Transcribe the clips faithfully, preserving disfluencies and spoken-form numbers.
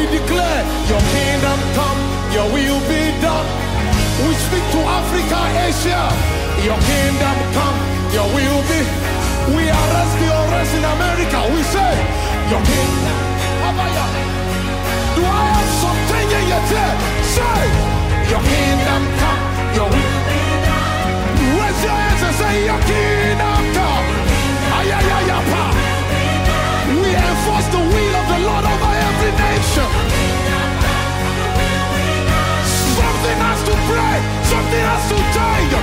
declare, your kingdom come, your will be done. We speak to Africa, Asia, your kingdom come, your will be. We arrest the arrest in America. We say, your kingdom. Do I have something in your tail? Say, your kingdom come, your will be done. Raise your hands and say, your kingdom come. Ay, ay, ay, ay, pa. We enforce the will of the Lord over every nation. Something has to break, something has to change.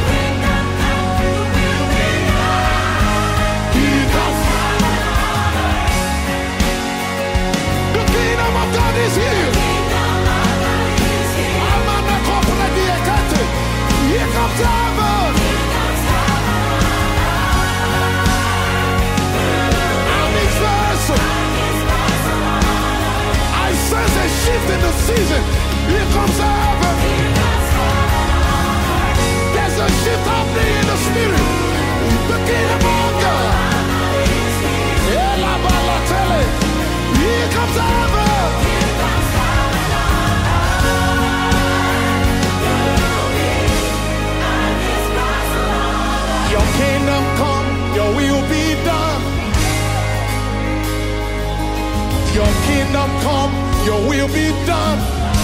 The kingdom of God is here. Here comes heaven. I'm his vessel. I sense a shift in the season. Here comes heaven. There's a shift happening in the spirit. The kingdom of God. Here comes heaven. Your kingdom come, your will be done. Your kingdom come, your will be done.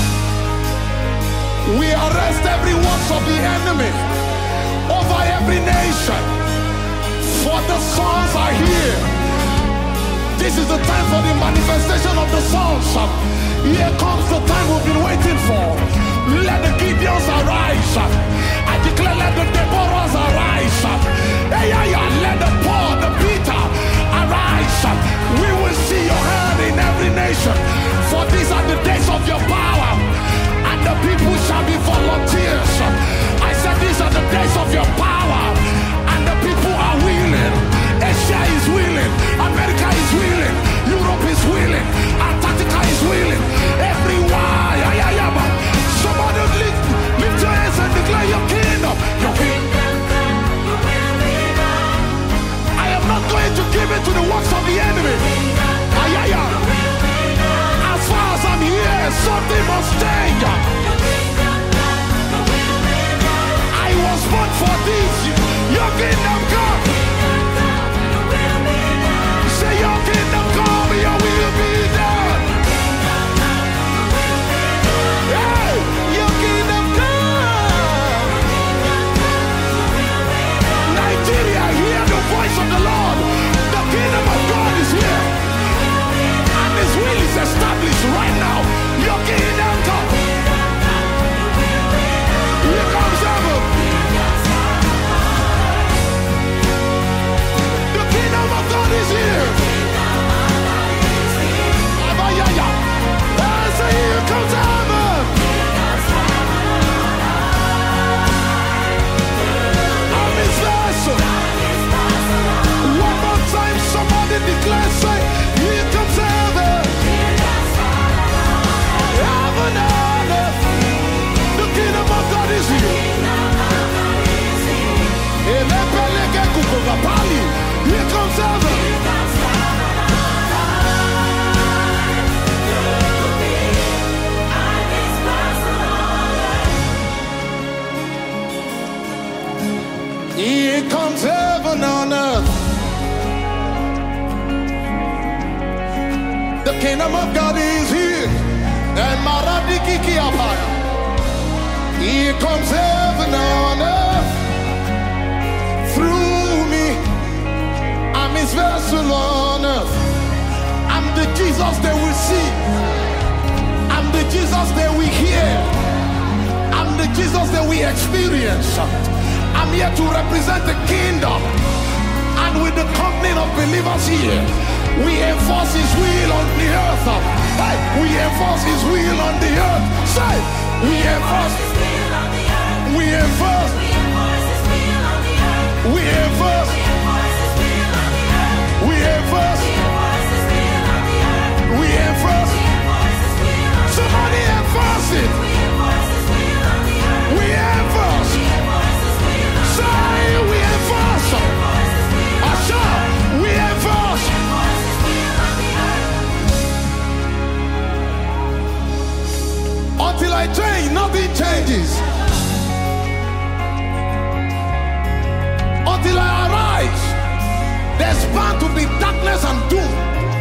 We arrest every works of the enemy over every nation. For the sons are here. This is the time for the manifestation of the sons. Here comes the time we've been waiting for. Let the Gideons arise. I declare, let the Deborahs arise. Hey, hey, hey, let the Paul, the Peter arise. We will see your hand in every nation. For these are the days of your power. And the people shall be volunteers. I said these are the days of your power. And the people are willing. Asia is willing. America is willing. Europe is willing. Antarctica is willing. Everywhere. Yeah, yeah, yeah. Somebody lift, lift your hands and declare your kingdom. Your kingdom come, your will be done. I am not going to give it to the works of the enemy. Ay, ay, ay. As far as I'm here, something must change. I was born for this. Your kingdom come. Say your kingdom come, your will be done. Hey, your kingdom come. Nigeria, hear the voice of the Lord. The kingdom of God is here. And his will is established right now. Your kingdom come. Here comes heaven. The kingdom of God is here. I say here comes heaven. I'm his vessel. One more time, somebody declare, say, here comes heaven. Heaven and earth. The kingdom of God is here. Here comes heaven. Here comes heaven on earth. The kingdom of God is here. And Maradiki Apaya. Here comes heaven on earth. Through me, I'm his vessel on earth. I'm the Jesus they will see. I'm the Jesus they will hear. I'm the Jesus that we experience. I'm here to represent the kingdom. And with the company of believers here, we enforce his will on the earth. Hey, we enforce his will on the earth. Say, we enforce his will on the earth. We enforce. We enforce. We enforce. We enforce. Somebody enforce it. We enforce. Say we enforce. Asha, we enforce. Until I change, nothing changes. Until I arise, there's bound to be darkness and doom.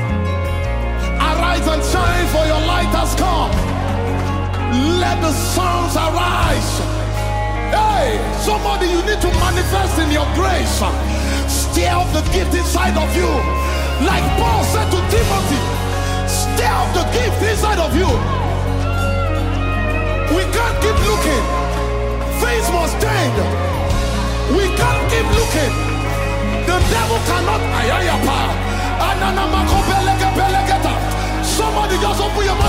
Arise and shine, for your light has come. Let the sons arise. Hey, somebody, you need to manifest in your grace. Stir up the gift inside of you. Like Paul said to Timothy, stir up the gift inside of you. We can't keep looking. Things must change. We can't keep looking. The devil cannot. Somebody just open your mouth.